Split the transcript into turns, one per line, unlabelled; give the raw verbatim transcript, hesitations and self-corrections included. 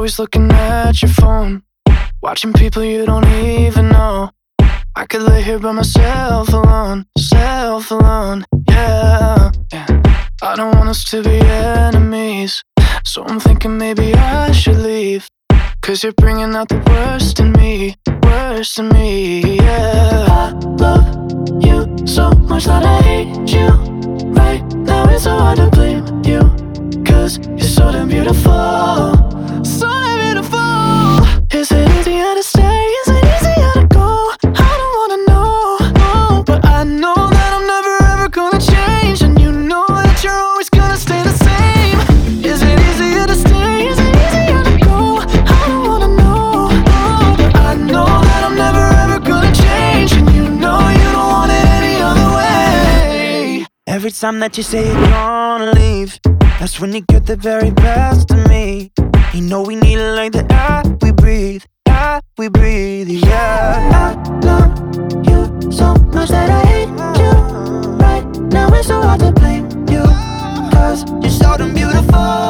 always looking at your phone, watching people you don't even know. I could lay here by myself alone, self alone, yeah, yeah. I don't want us to be enemies, so I'm thinking maybe I should leave. Cause you're bringing out the worst in me, worst in me, yeah. I love you so much that I hate you. Right now it's so hard to blame you, cause you're so damn beautiful, so damn beautiful. Is it easier to stay, is it easier to go? I don't wanna know, no, but I know that I'm never ever gonna change. And you know that you're always gonna stay the same. Is it easier to stay, is it easier to go? I don't wanna know, no, but I know that I'm never ever gonna change. And you know you don't want it any other way.
Every time that you say you're gonna leave, that's when you get the very best of me. You know we need it like the air we breathe, air we breathe, yeah.
I love you so much that I hate you. Right now it's so hard to blame you, cause you're so damn beautiful.